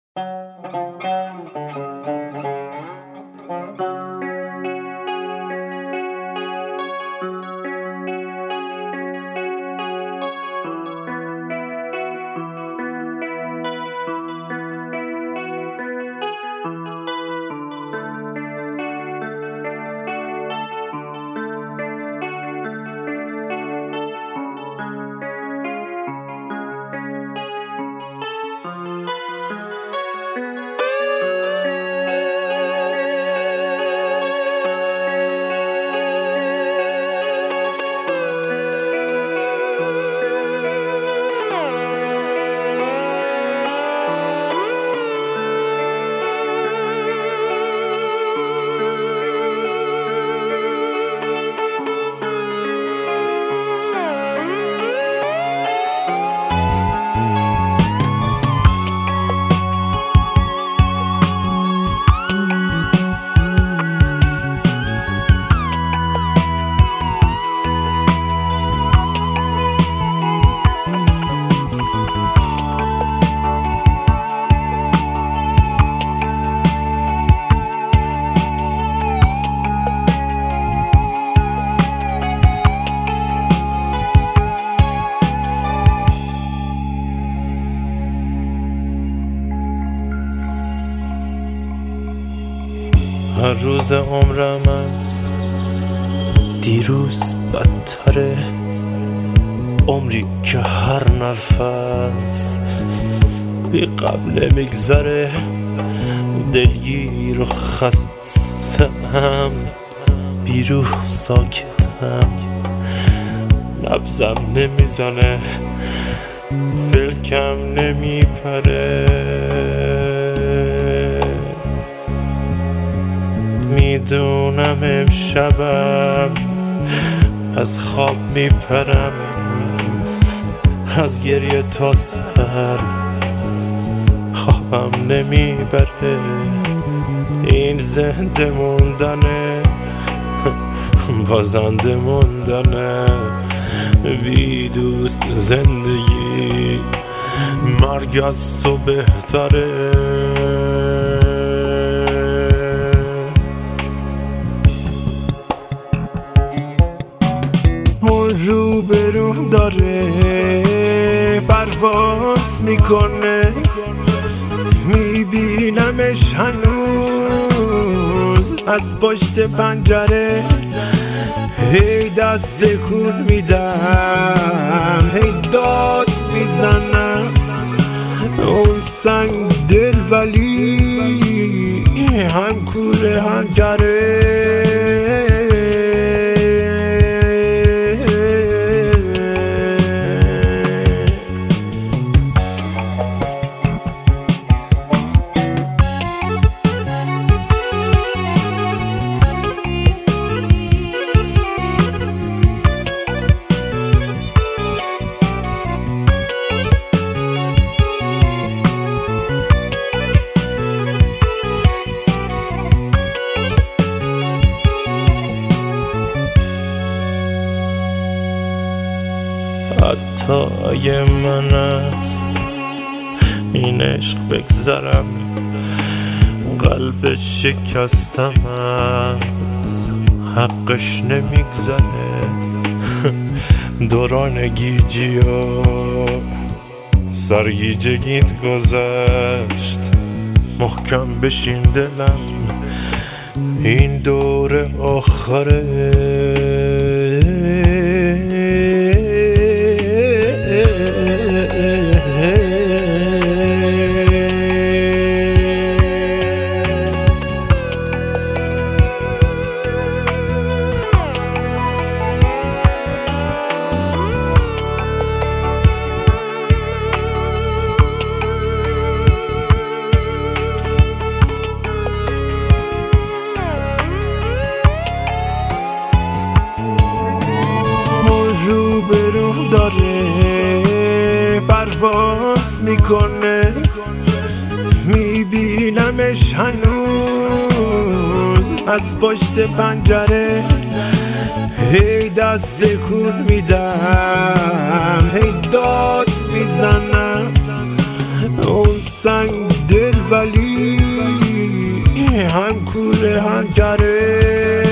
هر روز عمرم از دیروز بدتره، عمری که هر نفس بی غم نمیگذره. دلگیر و خستم، بیروح ساکتم، نبضم نمیزنه، پلکم نمیپره. میدونم امشبم از خواب میپرم، از گریه تا سر خوابم نمیبره. این زنده موندنه، بازنده موندنه، بی دوست زندگی مرگ از تو بهتره. رو برون داره پرواز میکنه، میبینمش هنوز از پشت پنجره. هی دست کن میدم، هی داد میزنم، اون سنگ دل ولی هم کوره هم گره. حتی من از این عشق بگذرم، قلب شکستم از حقش نمیگذره. دوران گیجی و سرگیجگیت گذشت، محکم بشین دلم، این دور آخره. برون داره پرواز میکنه، میبینمش هنوز از پشت پنجره. هی دست کن میدم، هی داد میزنم، اون سنگ دل ولی هم کوره هم کره.